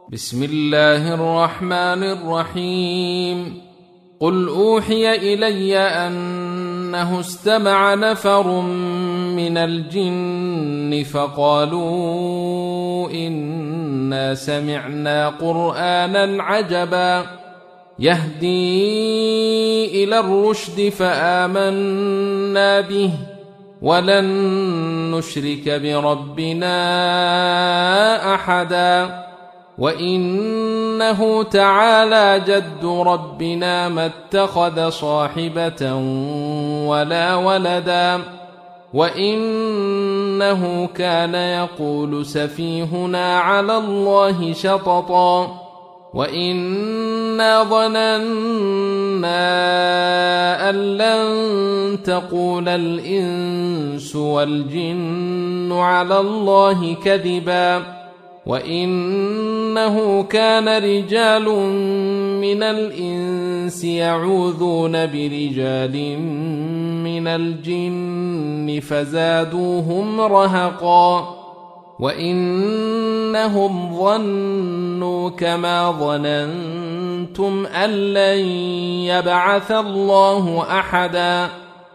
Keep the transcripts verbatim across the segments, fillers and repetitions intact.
بسم الله الرحمن الرحيم. قل أوحي إلي أنه استمع نفر من الجن فقالوا إنا سمعنا قرآنا عجبا يهدي إلى الرشد فآمنا به ولن نشرك بربنا أحدا وإنه تعالى جد ربنا ما اتخذ صاحبة ولا ولدا وإنه كان يقول سفيهنا على الله شططا وإنا ظننا أن لن تقول الإنس والجن على الله كذبا وإنه كان رجال من الإنس يعوذون برجال من الجن فزادوهم رهقا وإنهم ظنوا كما ظننتم أن لن يبعث الله أحدا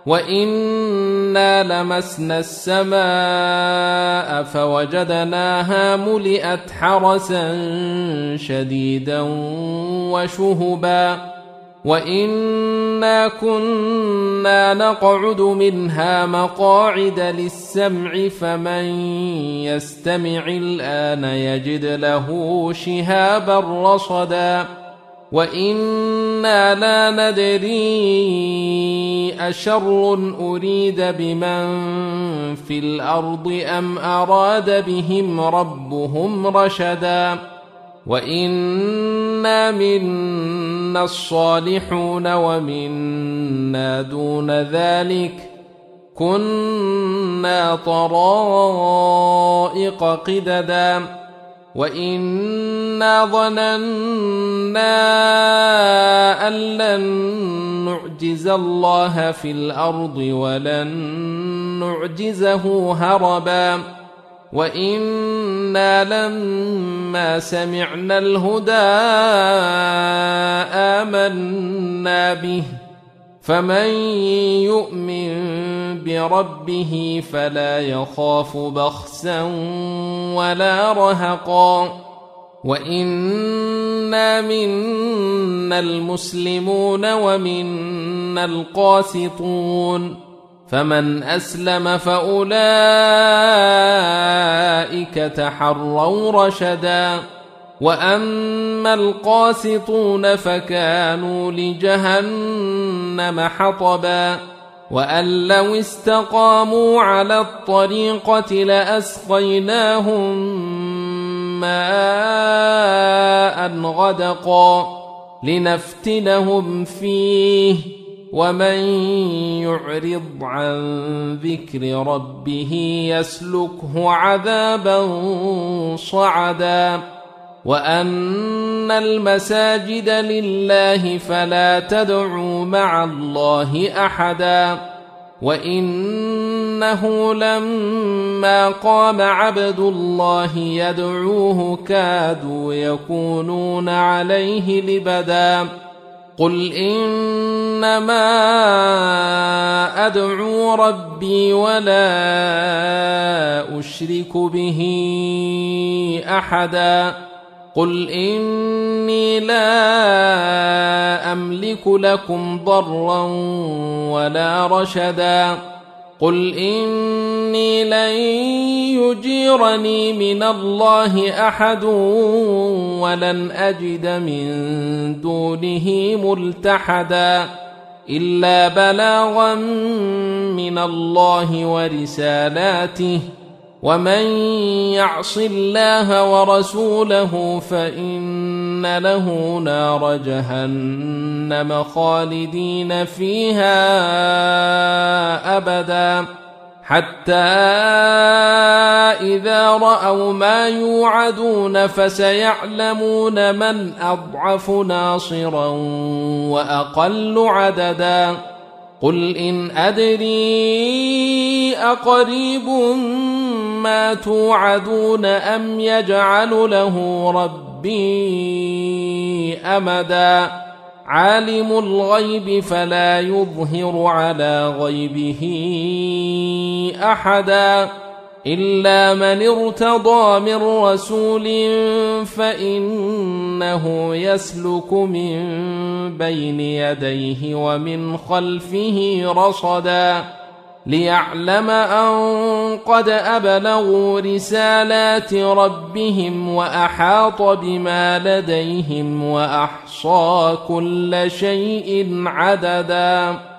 وإنا لمسنا السماء فوجدناها ملئت حرسا شديدا وشهبا وإنا كنا نقعد منها مقاعد للسمع فمن يستمع الآن يجد له شهابا رصدا وإنا لا ندري أشر أريد بمن في الأرض أم أراد بهم ربهم رشدا وإنا منا الصالحون ومنا دون ذلك كنا طرائق قددا وإنا ظننا أن لن نعجز الله في الأرض ولن نعجزه هربا وإنا لما سمعنا الهدى آمنا به فمن يؤمن بربه فلا يخاف بخسا ولا رهقا وإنا منا المسلمون ومنا القاسطون فمن أسلم فأولئك تحروا رشدا وأما القاسطون فكانوا لجهنم حطبا وأن لو استقاموا على الطريقة لأسقيناهم ماء غدقا لنفتنهم فيه ومن يعرض عن ذكر ربه يسلكه عذابا صعدا وأن المساجد لله فلا تدعوا مع الله أحدا وإنه لما قام عبد الله يدعوه كادوا يكونون عليه لبدا قل إنما أدعو ربي ولا أشرك به أحدا قل إني لا أملك لكم ضرا ولا رشدا قل إني لن يجيرني من الله أحد ولن أجد من دونه ملتحدا إلا بلاغا من الله ورسالاته ومن يعص الله ورسوله فإن له نار جهنم خالدين فيها أبدا حتى إذا رأوا ما يوعدون فسيعلمون من أضعف ناصرا وأقل عددا قل إن أدري أقريب ما توعدون أم يجعل له ربي ربي أمدا عالم الغيب فلا يظهر على غيبه أحدا إلا من ارتضى من رسول فإنه يسلك من بين يديه ومن خلفه رصدا ليعلم أن قد أبلغوا رسالات ربهم وأحاط بما لديهم وأحصى كل شيء عددا.